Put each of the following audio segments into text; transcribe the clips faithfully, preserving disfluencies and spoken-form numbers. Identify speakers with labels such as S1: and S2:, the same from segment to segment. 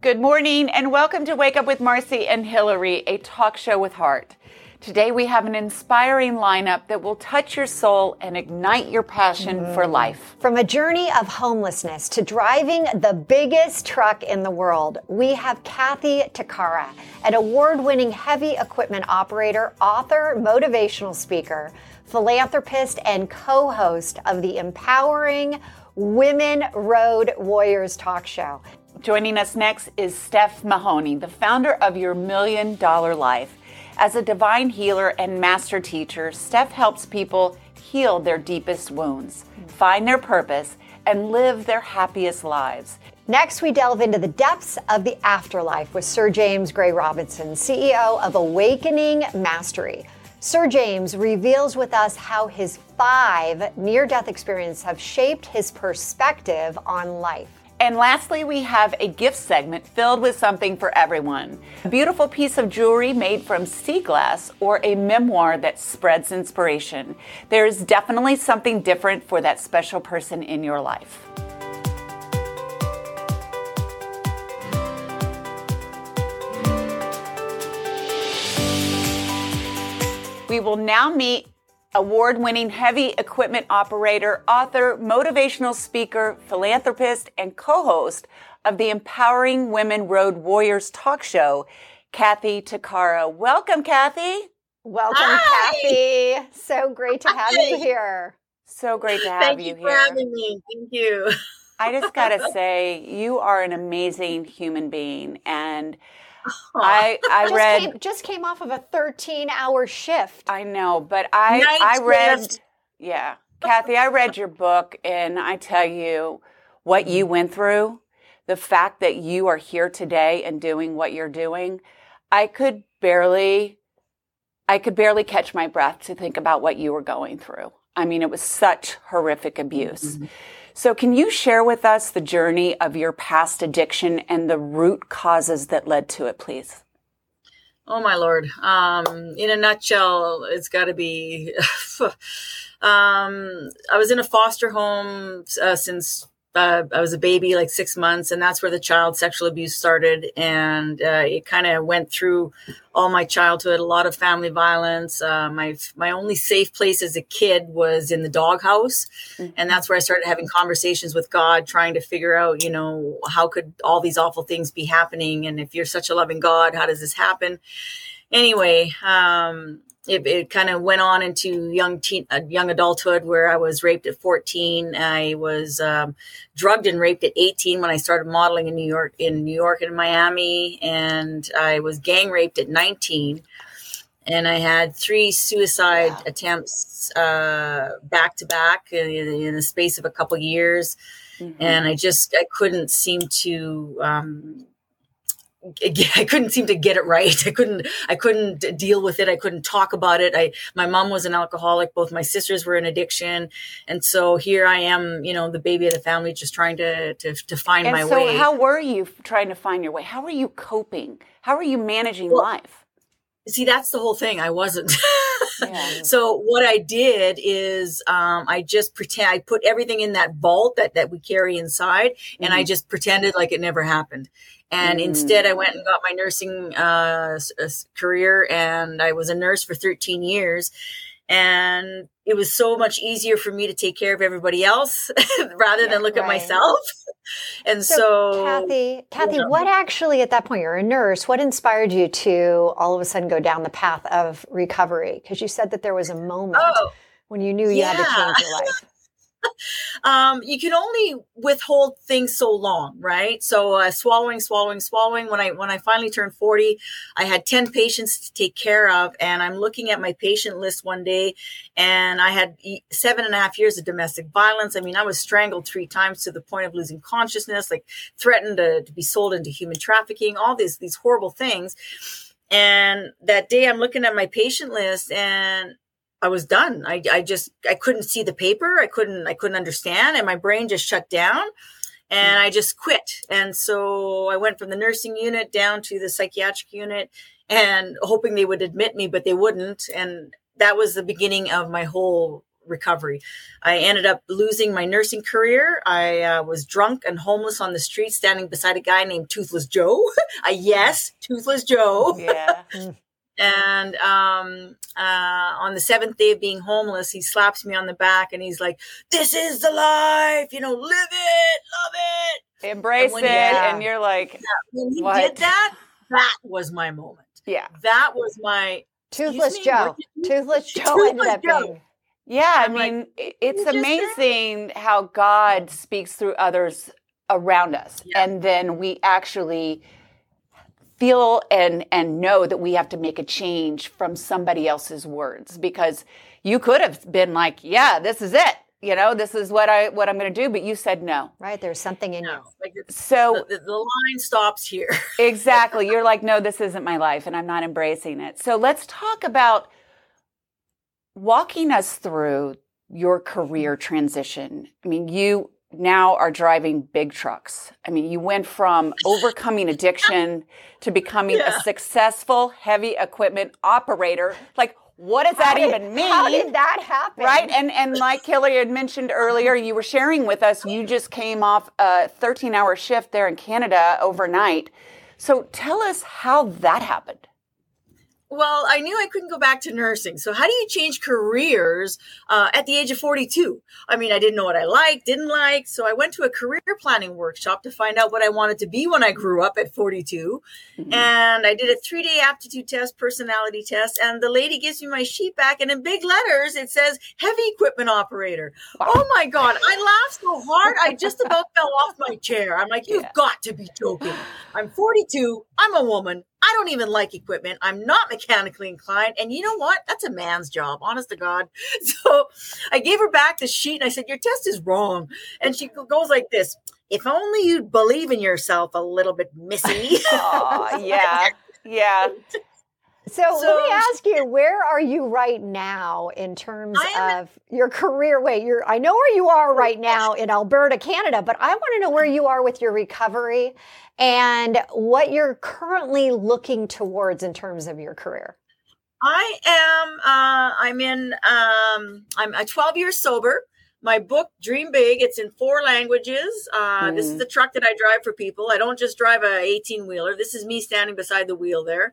S1: Good morning and welcome to Wake Up with Marcy and Hillary, a talk show with heart. Today we have an inspiring lineup that will touch your soul and ignite your passion mm. for life.
S2: From a journey of homelessness to driving the biggest truck in the world, we have Kathy Takara, an award-winning heavy equipment operator, author, motivational speaker, philanthropist, and co-host of the Empowering Women Road Warriors talk show.
S1: Joining us next is Steph Mahoney, the founder of Your Million Dollar Life. As a divine healer and master teacher, Steph helps people heal their deepest wounds, find their purpose, and live their happiest lives.
S2: Next, we delve into the depths of the afterlife with Sir James Gray Robinson, C E O of Awakening Mastery. Sir James reveals with us how his five near-death experiences have shaped his perspective on life.
S1: And lastly, we have a gift segment filled with something for everyone. A beautiful piece of jewelry made from sea glass or a memoir that spreads inspiration. There is definitely something different for that special person in your life. We will now meet award-winning heavy equipment operator, author, motivational speaker, philanthropist, and co-host of the Empowering Women Road Warriors talk show, Kathy Takara. Welcome, Kathy.
S2: Welcome,
S3: Hi.
S2: Kathy. So great to have
S3: Hi.
S2: you here.
S1: So great to have
S3: Thank
S1: you,
S3: you
S1: here.
S3: for having me. Thank you.
S1: I just got to say, you are an amazing human being, and
S3: Aw.
S1: I I
S2: Just
S1: read.
S2: came, just came off of a thirteen-hour shift.
S1: I know, but I
S3: Night
S1: I read.
S3: shift.
S1: Yeah, Kathy, I read your book, and I tell you what you went through. The fact that you are here today and doing what you're doing, I could barely, I could barely catch my breath to think about what you were going through. I mean, it was such horrific abuse.
S3: Mm-hmm.
S1: So can you share with us the journey of your past addiction and the root causes that led to it, please?
S3: Oh, my Lord. Um, in a nutshell, it's got to be, um, I was in a foster home uh, since uh, I was a baby, like six months. And that's where the child sexual abuse started. And uh, it kind of went through all my childhood, a lot of family violence. Uh, my my only safe place as a kid was in the doghouse. Mm-hmm. And that's where I started having conversations with God, trying to figure out, you know, how could all these awful things be happening? And if you're such a loving God, how does this happen? Anyway, um, it, it kind of went on into young teen, uh, young adulthood, where I was raped at fourteen. I was um, drugged and raped at eighteen when I started modeling in New York, in New York and Miami, and I was gang raped at nineteen. And I had three suicide wow. attempts uh, back to back in, in the space of a couple years, mm-hmm. and I just I couldn't seem to. Um, I couldn't seem to get it right. I couldn't, I couldn't deal with it. I couldn't talk about it. I, my mom was an alcoholic. Both my sisters were in addiction. And so here I am, you know, the baby of the family, just trying to, to, to find
S1: and
S3: my
S1: so
S3: way.
S1: So how were you trying to find your way? How were you coping? How were you managing
S3: well,
S1: life?
S3: See, that's the whole thing. I wasn't.
S1: Yeah.
S3: So what I did is um, I just pretend I put everything in that vault that, that we carry inside, and mm-hmm. I just pretended like it never happened. And mm-hmm. instead, I went and got my nursing uh, career, and I was a nurse for thirteen years. And it was so much easier for me to take care of everybody else rather yeah, than look right. at myself. And so,
S2: so Kathy, Kathy, yeah. what actually at that point, you're a nurse, what inspired you to all of a sudden go down the path of recovery? Because you said that there was a moment
S3: oh,
S2: when you knew you
S3: yeah.
S2: had to change your life.
S3: Um, you can only withhold things so long, right? So uh, swallowing, swallowing, swallowing. When I when I finally turned forty, I had ten patients to take care of, and I'm looking at my patient list one day, and I had seven and a half years of domestic violence. I mean, I was strangled three times to the point of losing consciousness, like threatened to, to be sold into human trafficking, all these these horrible things. And that day, I'm looking at my patient list, and I was done. I, I just, I couldn't see the paper. I couldn't, I couldn't understand. And my brain just shut down, and I just quit. And so I went from the nursing unit down to the psychiatric unit, and hoping they would admit me, but they wouldn't. And that was the beginning of my whole recovery. I ended up losing my nursing career. I uh, was drunk and homeless on the street, standing beside a guy named Toothless Joe. uh, yes, Toothless Joe.
S1: Yeah.
S3: And um, uh, on the seventh day of being homeless, he slaps me on the back and he's like, "This is the life, you know, live it, love it.
S1: Embrace
S3: and
S1: it.
S3: Yeah.
S1: And you're like,
S3: yeah, when he
S1: what?
S3: did that, that was my moment.
S1: Yeah.
S3: That was my
S2: Toothless
S3: me,
S2: Joe. Toothless Joe ended up
S3: Joe.
S2: being.
S1: Yeah. I
S3: I'm
S1: mean,
S3: like,
S1: it's
S3: you just
S1: amazing how God speaks through others around us.
S3: Yeah.
S1: And then we actually feel and and know that we have to make a change from somebody else's words, because you could have been like, yeah, this is it. You know, this is what I what I'm going to do, but you said no.
S2: Right, there's something in you.
S3: No, like it's,
S1: So
S3: the, the line stops here.
S1: exactly, you're like, no, this isn't my life, and I'm not embracing it. So let's talk about walking us through your career transition. I mean, you now are driving big trucks. I mean, you went from overcoming addiction to becoming
S3: Yeah.
S1: a successful heavy equipment operator. Like, what does that
S2: How did-
S1: even mean?
S2: How did that happen?
S1: Right? And and like Hillary had mentioned earlier, you were sharing with us, you just came off a thirteen-hour shift there in Canada overnight. So tell us how that happened.
S3: Well, I knew I couldn't go back to nursing. So how do you change careers uh, at the age of forty-two? I mean, I didn't know what I liked, didn't like. So I went to a career planning workshop to find out what I wanted to be when I grew up at forty-two. Mm-hmm. And I did a three-day aptitude test, personality test. And the lady gives me my sheet back. And in big letters, it says heavy equipment operator. Wow. Oh, my God. I laughed so hard. I just about fell off my chair. I'm like, you've yeah. got to be joking. I'm forty-two. I'm a woman. I don't even like equipment. I'm not mechanically inclined. And you know what? That's a man's job, honest to God. So I gave her back the sheet and I said, your test is wrong. And she goes like this: if only you'd believe in yourself a little bit, missy.
S1: Oh, yeah. Yeah.
S2: So, so let me ask you, where are you right now in terms of your career? Wait, you're, I know where you are right now in Alberta, Canada, but I want to know where you are with your recovery and what you're currently looking towards in terms of your career.
S3: I am, uh, I'm in, um, I'm uh, twelve years sober. My book, Dream Big, it's in four languages. Uh, mm. This is the truck that I drive for people. I don't just drive a eighteen-wheeler. This is me standing beside the wheel there.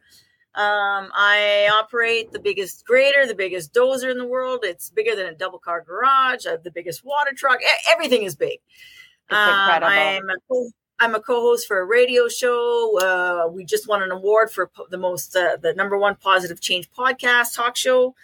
S3: Um, I operate the biggest grader, the biggest dozer in the world. It's bigger than a double car garage. I have the biggest water truck. Everything is big.
S1: It's incredible.
S3: Um, I'm a co- I'm a co-host for a radio show. Uh, we just won an award for po- the most, uh, the number one positive change podcast talk show.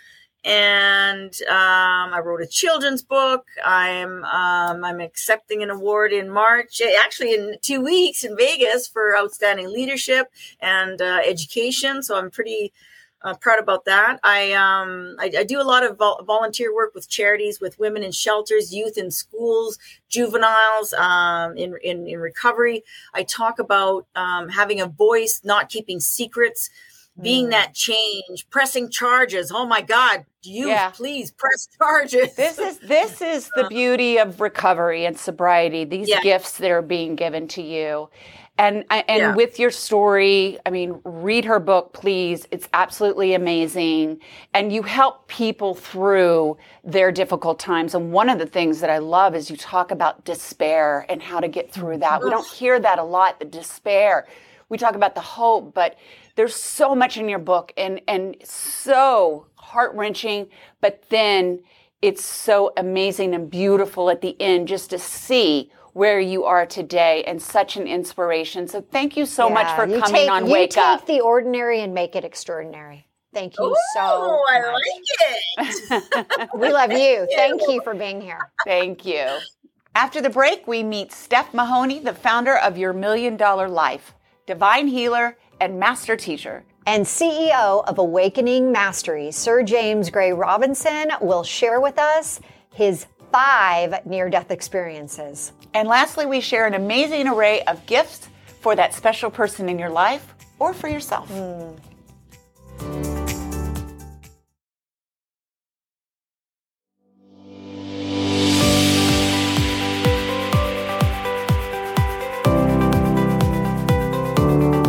S3: And um, I wrote a children's book. I'm um, I'm accepting an award in March, actually in two weeks in Vegas for outstanding leadership and uh, education. So I'm pretty uh, proud about that. I um I, I do a lot of vol- volunteer work with charities, with women in shelters, youth in schools, juveniles um, in, in in recovery. I talk about um, having a voice, not keeping secrets. Being that change, pressing charges. Oh my God, you yeah. please press charges.
S1: This is this is the beauty of recovery and sobriety. These yeah. gifts that are being given to you, and and yeah. with your story. I mean, read her book, please. It's absolutely amazing, and you help people through their difficult times. And one of the things that I love is you talk about despair and how to get through that. We don't hear that a lot. The despair. We talk about the hope, but there's so much in your book and, and so heart-wrenching, but then it's so amazing and beautiful at the end just to see where you are today, and such an inspiration. So thank you so yeah, much for coming
S2: take,
S1: on
S2: you
S1: Wake
S2: take
S1: Up.
S2: Take the ordinary and make it extraordinary. Thank you
S3: Ooh,
S2: so
S3: I
S2: much.
S3: like it.
S2: We love you. Thank you for being here.
S1: Thank you. After the break, we meet Steph Mahoney, the founder of Your Million Dollar Life, divine healer and master teacher.
S2: And C E O of Awakening Mastery, Sir James Gray Robinson, will share with us his five near-death experiences.
S1: And lastly, we share an amazing array of gifts for that special person in your life or for yourself. Mm.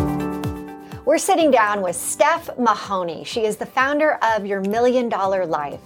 S2: We're sitting down with Steph Mahoney. She is the founder of Your Million Dollar Life.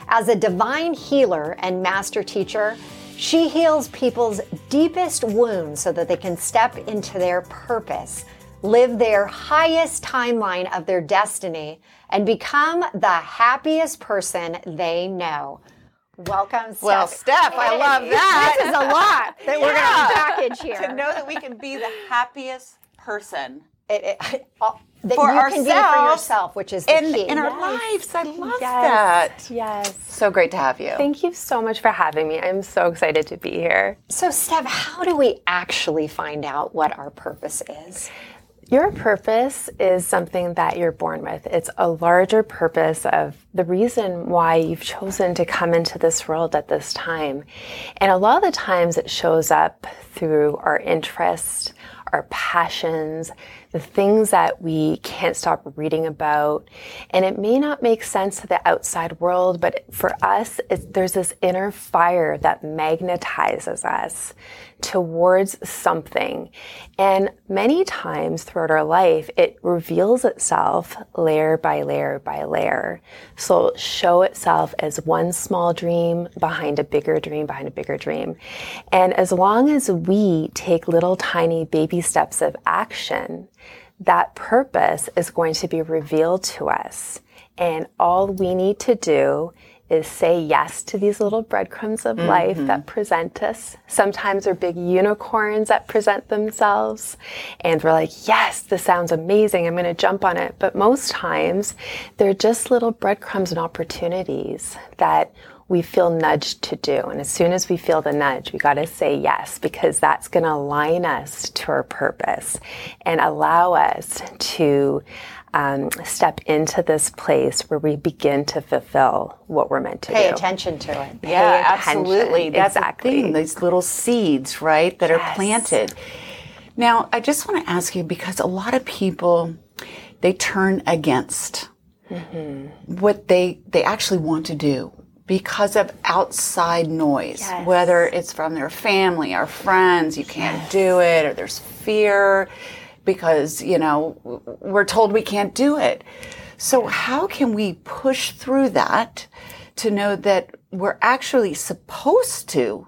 S2: As a divine healer and master teacher, she heals people's deepest wounds so that they can step into their purpose, live their highest timeline of their destiny, and become the happiest person they know. Welcome, Steph.
S1: Well, Steph, I love that.
S2: This is a lot that we're
S1: Yeah.
S2: going to package here.
S1: To know that we can be the happiest person
S2: It, it, uh, that
S1: for
S2: you
S1: ourselves
S2: can be for yourself, which is the
S1: in,
S2: key.
S1: in our
S4: Yes.
S1: lives. I love
S4: Yes.
S1: that.
S4: Yes.
S1: So great to have you.
S4: Thank you so much for having me. I'm so excited to be here.
S2: So, Steph, how do we actually find out what our purpose is?
S4: Your purpose is something that you're born with. It's a larger purpose of the reason why you've chosen to come into this world at this time. And a lot of the times it shows up through our interests, our passions, the things that we can't stop reading about. And it may not make sense to the outside world, but for us, it's, there's this inner fire that magnetizes us towards something. And many times throughout our life, it reveals itself layer by layer by layer. So it'll show itself as one small dream behind a bigger dream, behind a bigger dream. And as long as we take little tiny baby steps of action, that purpose is going to be revealed to us. And all we need to do is say yes to these little breadcrumbs of mm-hmm. life that present us. Sometimes they're big unicorns that present themselves. And we're like, yes, this sounds amazing. I'm going to jump on it. But most times they're just little breadcrumbs and opportunities that we feel nudged to do. And as soon as we feel the nudge, we got to say yes, because that's going to align us to our purpose and allow us to um, step into this place where we begin to fulfill what we're meant to
S2: Pay
S4: do.
S2: attention to it.
S1: Yeah,
S4: Pay attention.
S1: absolutely. That's
S4: Exactly.
S1: the thing, these little seeds, right, that
S4: Yes.
S1: are planted. Now, I just want to ask you, because a lot of people, they turn against mm-hmm. what they, they actually want to do because of outside noise,
S4: Yes.
S1: whether it's from their family or friends, you can't yes. do it, or there's fear because, you know, we're told we can't do it. So how can we push through that to know that we're actually supposed to,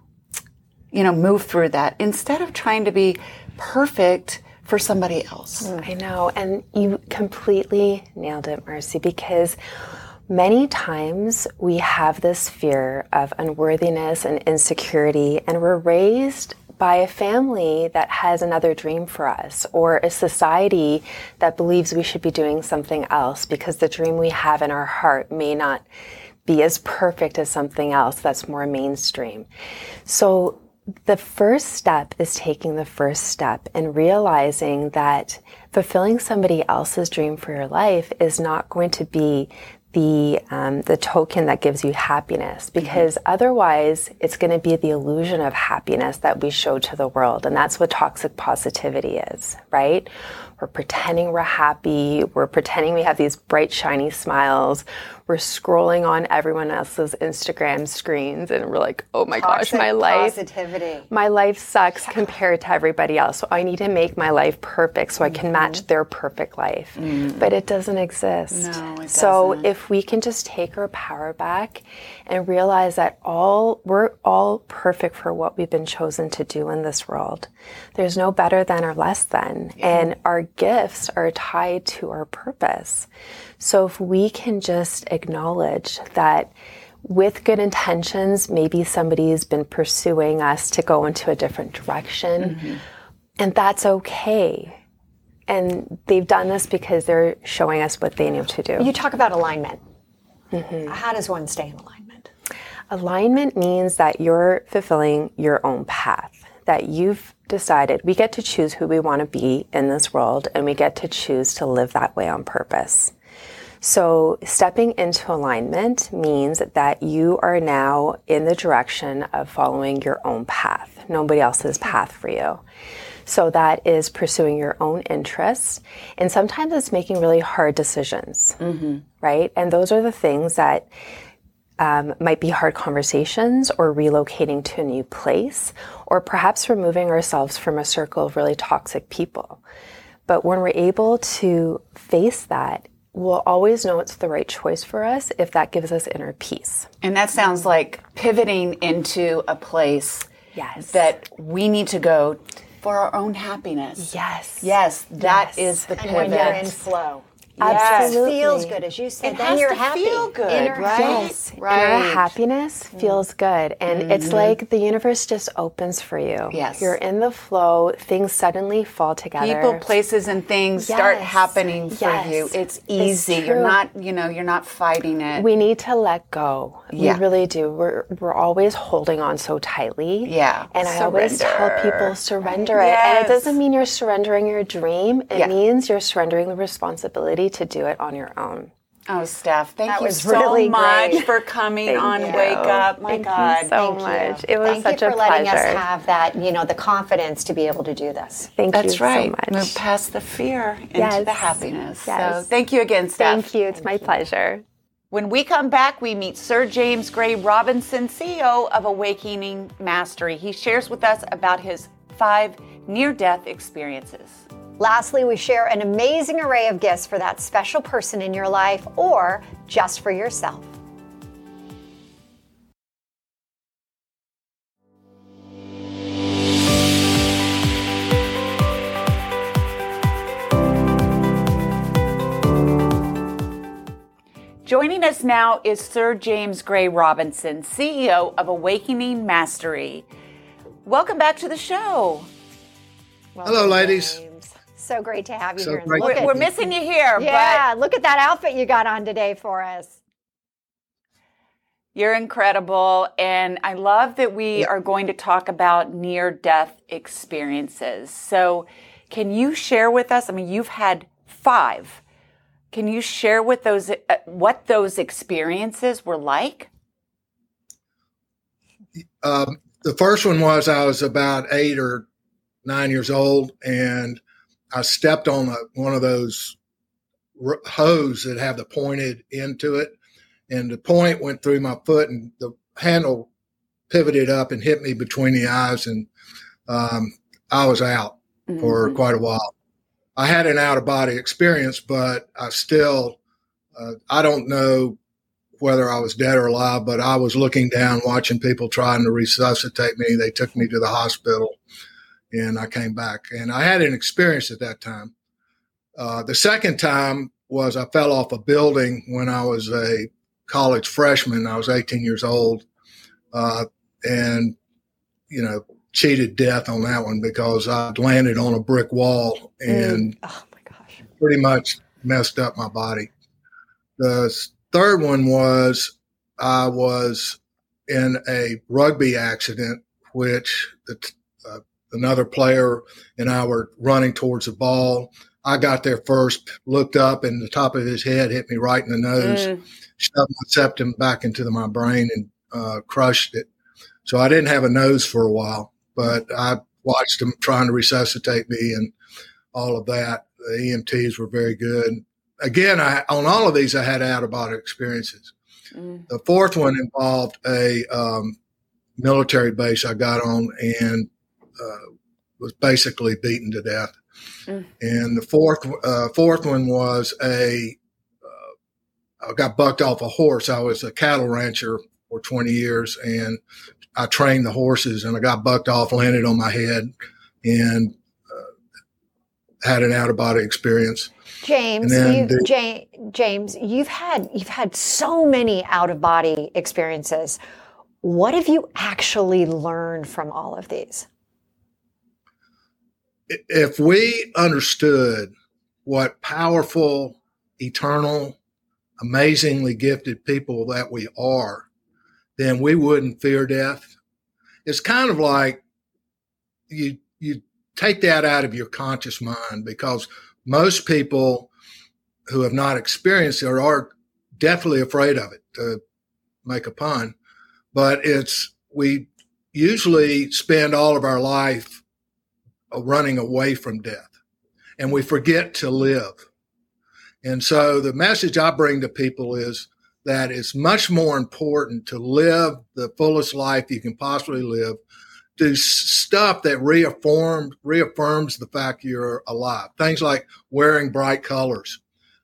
S1: you know, move through that instead of trying to be perfect for somebody else?
S4: I know. And you completely nailed it, Marcy, because many times we have this fear of unworthiness and insecurity, and we're raised by a family that has another dream for us, or a society that believes we should be doing something else because the dream we have in our heart may not be as perfect as something else that's more mainstream. So the first step is taking the first step and realizing that fulfilling somebody else's dream for your life is not going to be the um, the token that gives you happiness, because mm-hmm. otherwise it's going to be the illusion of happiness that we show to the world. And that's what toxic positivity is, right? We're pretending we're happy. We're pretending we have these bright, shiny smiles. We're scrolling on everyone else's Instagram screens and we're like, oh my
S2: Toxic
S4: gosh, my life,
S2: positivity.
S4: my life sucks compared to everybody else. So I need to make my life perfect so I can mm-hmm. match their perfect life. Mm. But it doesn't exist.
S1: No, it
S4: so
S1: doesn't.
S4: if we can just take our power back and realize that all we're all perfect for what we've been chosen to do in this world. There's no better than or less than. Yeah. And our gifts are tied to our purpose. So if we can just acknowledge that with good intentions, maybe somebody's been pursuing us to go into a different direction, mm-hmm. and that's okay. And they've done this because they're showing us what they know to do.
S2: You talk about alignment.
S4: Mm-hmm.
S2: How does one stay in alignment?
S4: Alignment means that you're fulfilling your own path, that you've decided we get to choose who we want to be in this world, and we get to choose to live that way on purpose. So stepping into alignment means that you are now in the direction of following your own path, nobody else's path for you. So that is pursuing your own interests. And sometimes it's making really hard decisions, mm-hmm. right? And those are the things that um, might be hard conversations, or relocating to a new place, or perhaps removing ourselves from a circle of really toxic people. But when we're able to face that we'll always know it's the right choice for us if that gives us inner peace.
S1: And that sounds like pivoting into a place
S4: Yes.
S1: that we need to go for our own happiness.
S4: Yes.
S1: Yes, that
S4: Yes.
S1: is the
S2: And
S1: pivot.
S2: when you're in flow.
S4: Absolutely.
S2: It feels good, as you said.
S1: It
S2: then
S1: has
S2: you're
S1: to
S2: happy.
S1: feel good,
S2: Inner
S1: right?
S2: Yes.
S1: Right.
S4: Inner happiness feels good. And it's like the universe just opens for you.
S1: Yes.
S4: You're in the flow. Things suddenly fall together.
S1: People, places, and things start
S4: Yes.
S1: happening for
S4: Yes.
S1: you. It's
S4: It's
S1: easy. You're
S4: true.
S1: not, you know, you're not fighting it.
S4: We need to let go.
S1: Yeah.
S4: We really do. We're we're always holding on so tightly.
S1: Yeah.
S4: And I always tell
S1: Surrender.
S4: people surrender it. And
S1: Yes.
S4: it doesn't mean you're surrendering your dream. It
S1: Yeah.
S4: means you're surrendering the responsibility to do it on your own.
S1: Oh, Steph, thank
S2: That
S1: you
S2: was
S1: so
S2: really
S1: much
S2: great.
S1: for coming
S4: Thank
S1: on
S4: you.
S1: Wake Up. My
S4: Thank
S1: God.
S4: you so
S2: Thank
S4: much.
S2: you.
S4: It was
S2: Thank
S4: such
S2: you
S4: a
S2: for letting
S4: pleasure.
S2: us have that, you know, the confidence to be able to do this.
S4: Thank you
S1: That's right.
S4: so much.
S1: Move past the fear into
S4: Yes.
S1: the happiness. So
S4: Yes.
S1: thank you again, Steph.
S4: Thank you. It's my pleasure.
S1: When we come back, we meet Sir James Gray Robinson, C E O of Awakening Mastery. He shares with us about his five near-death experiences.
S2: Lastly, we share an amazing array of gifts for that special person in your life or just for yourself.
S1: Joining us now is Sir James Gray Robinson, C E O of Awakening Mastery. Welcome back to the show.
S5: Hello, ladies.
S2: James. So great to have you
S5: So
S2: here. And
S5: great
S2: look
S5: to
S2: at,
S1: We're missing you here,
S2: yeah, look at that outfit you got on today for us.
S1: but you're incredible. And I love that we are going to talk about near-death experiences. So can you share with us, I mean, you've had five. Can you share with those uh, what those experiences were like?
S5: Um, the first one was I was about eight or nine years old, and I stepped on a, one of those r- hose that have the pointed end to it, and the point went through my foot, and the handle pivoted up and hit me between the eyes, and um, I was out
S1: Mm-hmm.
S5: for quite a while. I had an out-of-body experience, but I still, uh, I don't know whether I was dead or alive, but I was looking down, watching people trying to resuscitate me. They took me to the hospital, and I came back. And I had an experience at that time. Uh, the second time was I fell off a building when I was a college freshman. I was eighteen years old, uh, and, you know, cheated death on that one because I landed on a brick wall and
S2: Oh my gosh.
S5: pretty much messed up my body. The third one was I was in a rugby accident, which the, uh, another player and I were running towards the ball. I got there first, looked up, and the top of his head hit me right in the nose,
S1: Mm.
S5: shoved my septum back into the, my brain and uh, crushed it. So I didn't have a nose for a while, but I watched them trying to resuscitate me and all of that. The E M Ts were very good. Again, I, on all of these, I had out-of-body experiences.
S1: Mm.
S5: The fourth one involved a um, military base I got on and uh, was basically beaten to death.
S1: Mm.
S5: And the fourth uh, fourth one was a uh, I got bucked off a horse. I was a cattle rancher for twenty years, and I trained the horses, and I got bucked off, landed on my head, and uh, had an out-of-body experience.
S2: James,
S5: And then
S2: you,
S5: the-
S2: Ja- James, you've had you've had so many out of body experiences. What have you actually learned from all of these?
S5: If we understood what powerful, eternal, amazingly gifted people that we are, then we wouldn't fear death. It's kind of like you you take that out of your conscious mind, because most people who have not experienced it are definitely afraid of it, to make a pun. But it's, we usually spend all of our life running away from death, and we forget to live. And so the message I bring to people is that it's much more important to live the fullest life you can possibly live, do stuff that reaffirms reaffirms the fact you're alive. Things like wearing bright colors,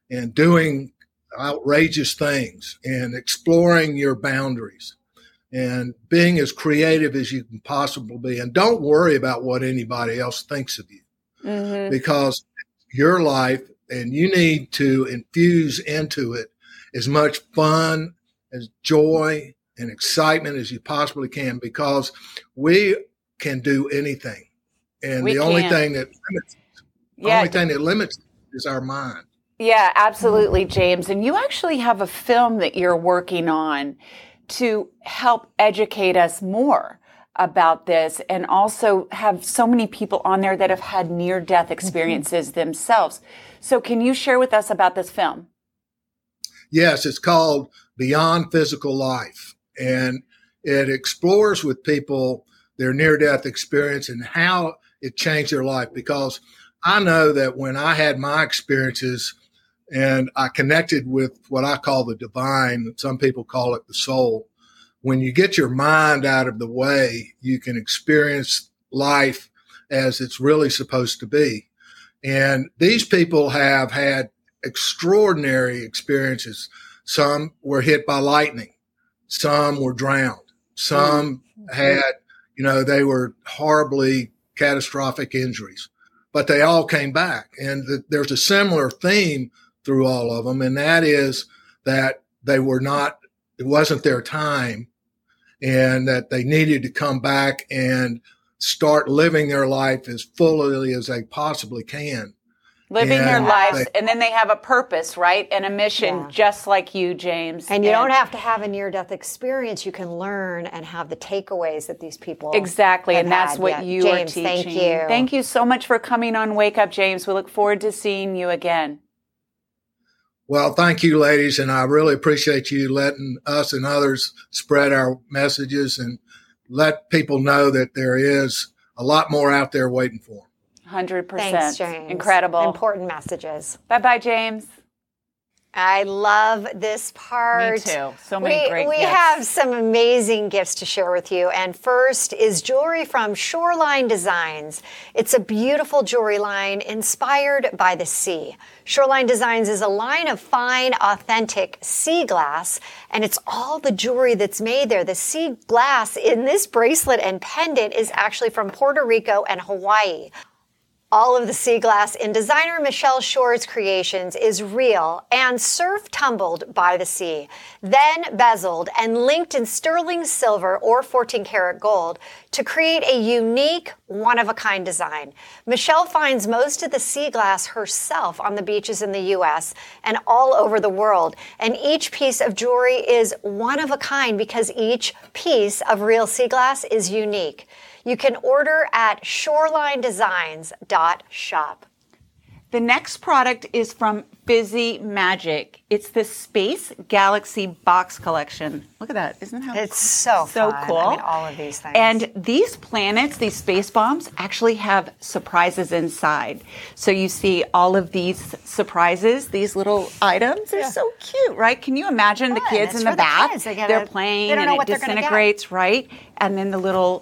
S5: and doing outrageous things and exploring your boundaries and being as creative as you can possibly be. And don't worry about what anybody else thinks of you, mm-hmm. because your life, and you need to infuse into it as much fun, as joy and excitement as you possibly can, because we can do anything. And
S1: we
S5: the
S1: can.
S5: only thing that limits, the
S1: yeah.
S5: only thing that limits is our mind.
S1: Yeah, absolutely, James. And you actually have a film that you're working on to help educate us more about this, and also have so many people on there that have had near-death experiences mm-hmm. themselves. So can you share with us about this film?
S5: Yes, it's called Beyond Physical Life, and it explores with people their near-death experience and how it changed their life. Because I know that when I had my experiences and I connected with what I call the divine, some people call it the soul, when you get your mind out of the way, you can experience life as it's really supposed to be. And these people have had extraordinary experiences. Some were hit by lightning. Some were drowned. Some mm-hmm. had, you know, they were horribly catastrophic injuries, but they all came back. And th- there's a similar theme through all of them. And that is that they were not, it wasn't their time, and that they needed to come back and start living their life as fully as they possibly can.
S1: Living
S5: and
S1: their lives,
S5: they,
S1: and then they have a purpose, right? And a mission, yeah. just like you, James.
S2: And you and, don't have to have a near-death experience. You can learn and have the takeaways that these people
S1: exactly,
S2: have
S1: and that's
S2: had.
S1: what
S2: yeah.
S1: you
S2: James,
S1: are teaching.
S2: Thank you.
S1: Thank you so much for coming on Wake Up, James. We look forward to seeing you again.
S5: Well, thank you, ladies, and I really appreciate you letting us and others spread our messages and let people know that there is a lot more out there waiting for them.
S1: one hundred percent.
S2: Thanks, James.
S1: Incredible.
S2: Important messages.
S1: Bye-bye, James.
S2: I love this part.
S1: Me too. So many
S2: we,
S1: great
S2: we
S1: gifts.
S2: We have some amazing gifts to share with you. And first is jewelry from Shoreline Designs. It's a beautiful jewelry line inspired by the sea. Shoreline Designs is a line of fine, authentic sea glass, and it's all the jewelry that's made there. The sea glass in this bracelet and pendant is actually from Puerto Rico and Hawaii. All of the sea glass in designer Michelle Shore's creations is real and surf tumbled by the sea, then bezeled and linked in sterling silver or fourteen karat gold to create a unique, one-of-a-kind design. Michelle finds most of the sea glass herself on the beaches in the U S and all over the world, and each piece of jewelry is one of a kind because each piece of real sea glass is unique. You can order at shoreline designs dot shop.
S1: The next product is from Fizzy Magic. It's the Space Galaxy Box Collection. Look at that. Isn't that
S2: It's so
S1: so
S2: fun.
S1: cool?
S2: I mean, all of these things.
S1: And these planets, these space bombs, actually have surprises inside. So you see all of these surprises, these little items. They're yeah. so cute, right? Can you imagine
S2: fun.
S1: the kids
S2: it's
S1: in the
S2: for
S1: bath?
S2: The kids. They gotta,
S1: they're playing
S2: they don't know
S1: and
S2: what
S1: it
S2: they're
S1: disintegrates, right? And then the little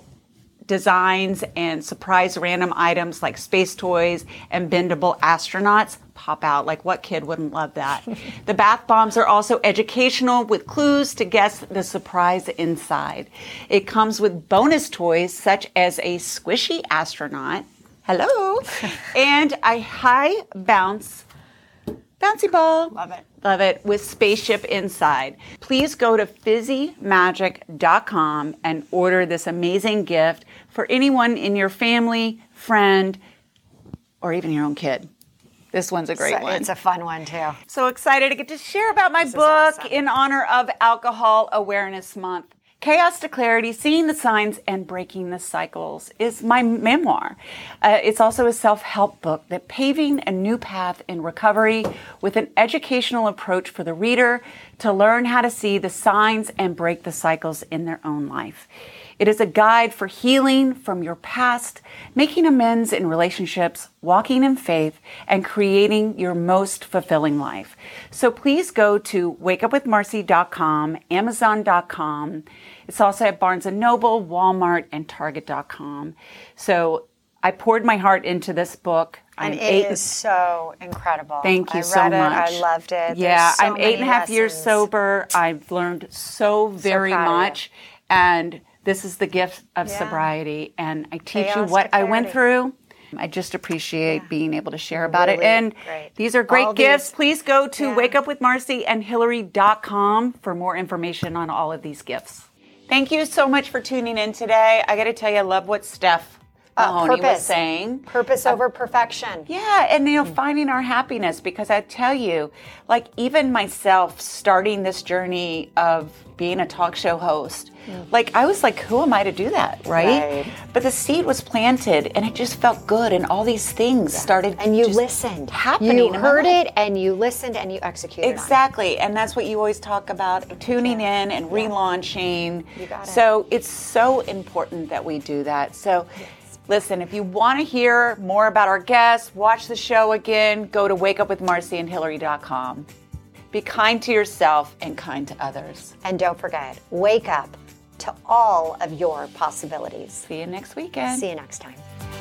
S1: designs and surprise random items like space toys and bendable astronauts pop out. Like, what kid wouldn't love that? The bath bombs are also educational with clues to guess the surprise inside. It comes with bonus toys such as a squishy astronaut, hello, and a high bounce bouncy ball.
S2: Love it.
S1: Love it, with spaceship inside. Please go to fizzy magic dot com and order this amazing gift for anyone in your family, friend, or even your own kid. This one's a great
S2: so,
S1: one.
S2: It's a fun one, too.
S1: So excited to get to share about my
S2: this
S1: book
S2: awesome.
S1: in honor of Alcohol Awareness Month. Chaos to Clarity, Seeing the Signs and Breaking the Cycles is my memoir. Uh, it's also a self-help book that paving a new path in recovery with an educational approach for the reader to learn how to see the signs and break the cycles in their own life. It is a guide for healing from your past, making amends in relationships, walking in faith, and creating your most fulfilling life. So please go to wake up with marcy dot com, amazon dot com. It's also at Barnes and Noble, Walmart, and target dot com. So I poured my heart into this book I'm
S2: and it
S1: eight.
S2: is so incredible.
S1: Thank you
S2: I
S1: so
S2: read it,
S1: much.
S2: I loved it.
S1: Yeah,
S2: There's so
S1: I'm eight and a half
S2: many
S1: years
S2: lessons.
S1: sober. I've learned so very
S2: proud of you.
S1: much, and this is the gift of
S2: Yeah.
S1: sobriety. And I teach
S2: Chaos
S1: you
S2: to
S1: what I went
S2: clarity.
S1: through. I just appreciate being able to share about it.
S2: Really
S1: And
S2: great.
S1: these are great
S2: All
S1: gifts.
S2: these-
S1: Please go to
S2: Yeah.
S1: wake up with marcy and hillary dot com for more information on all of these gifts. Thank you so much for tuning in today. I got to tell you, I love what Steph
S2: Uh,
S1: Mahoney was
S2: purpose.
S1: saying.
S2: Purpose over perfection.
S1: Yeah, and you know, finding our happiness, because I tell you, like even myself starting this journey of being a talk show host, like I was like, who am I to do that, right?
S2: Right.
S1: But the seed was planted and it just felt good, and all these things started
S2: And you
S1: just
S2: listened.
S1: happening
S2: You
S1: in my
S2: heard
S1: life.
S2: it and you listened and you executed on it.
S1: Exactly, and that's what you always talk about, tuning in and relaunching.
S2: You got it.
S1: So it's so important that we do that. So listen, if you want to hear more about our guests, watch the show again, go to wake up with marcy and hillary dot com. Be kind to yourself and kind to others.
S2: And don't forget, wake up to all of your possibilities.
S1: See you next weekend.
S2: See you next time.